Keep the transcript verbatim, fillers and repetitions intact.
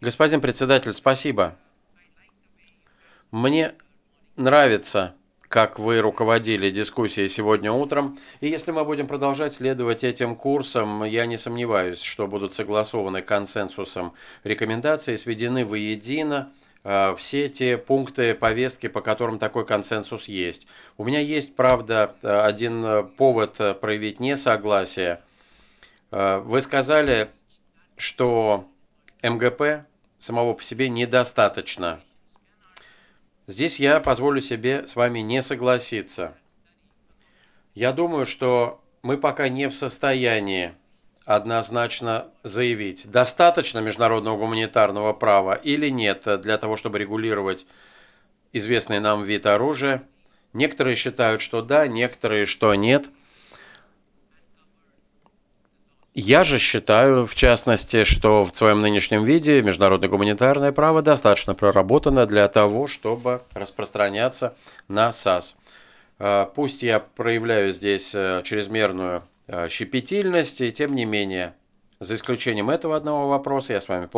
Господин председатель, спасибо. Мне нравится, как вы руководили дискуссией сегодня утром. И если мы будем продолжать следовать этим курсам, я не сомневаюсь, что будут согласованы консенсусом рекомендации, сведены воедино э, все те пункты повестки, по которым такой консенсус есть. У меня есть, правда, э, один э, повод э, проявить несогласие. Э, Вы сказали, что эм гэ пэ самого по себе недостаточно. Здесь я позволю себе с вами не согласиться. Я думаю, что мы пока не в состоянии однозначно заявить, достаточно международного гуманитарного права или нет для того, чтобы регулировать известный нам вид оружия. Некоторые считают, что да, некоторые, что нет. Я же считаю, в частности, что в своем нынешнем виде международное гуманитарное право достаточно проработано для того, чтобы распространяться на САС. Пусть я проявляю здесь чрезмерную щепетильность, и тем не менее, за исключением этого одного вопроса, я с вами полностью